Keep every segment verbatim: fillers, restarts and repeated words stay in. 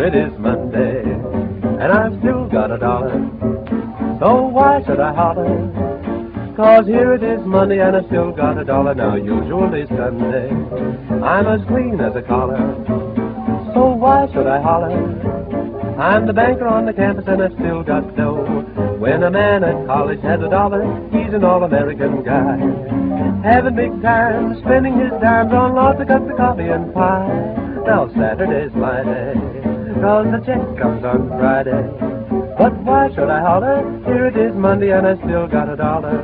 here it is Monday, and I've still got a dollar. So why should I holler? 'Cause here it is Monday, and I've still got a dollar. Now usually Sunday, I'm as clean as a collar. So why should I holler? I'm the banker on the campus, and I've still got dough. When a man at college has a dollar, he's an all-American guy, having big time, spending his dimes on lots of cups of coffee and pie. Now Saturday's my day, 'cause the check comes on Friday. But why should I holler? Here it is Monday, and I still got a dollar.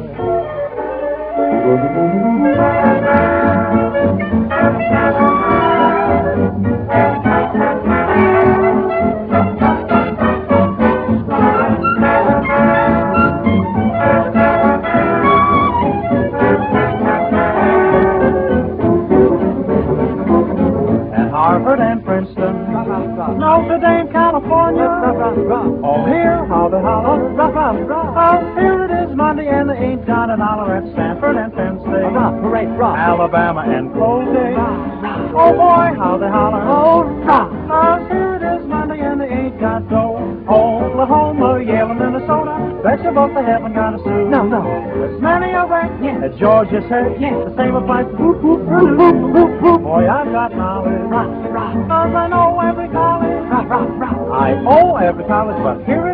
Harvard and Princeton, Notre Dame, California. Oh, here, how the holler. Oh, here it is Monday, and they ain't got a dollar at Stanford and Penn State. Alabama and Colgate. Oh boy, how they holler. Oh, here it is Monday, and they ain't got dough. Oklahoma, Yale, and Minnesota. Bet you both they haven't got a suit. No, no. As many of them Yeah. as Georgia said. Yeah. The same applies to whoop, whoop, whoop, whoop, whoop, whoop. Boy, I've got knowledge. Rock, rock, Cause I know every college. rock, rock, rock. I owe every college, but here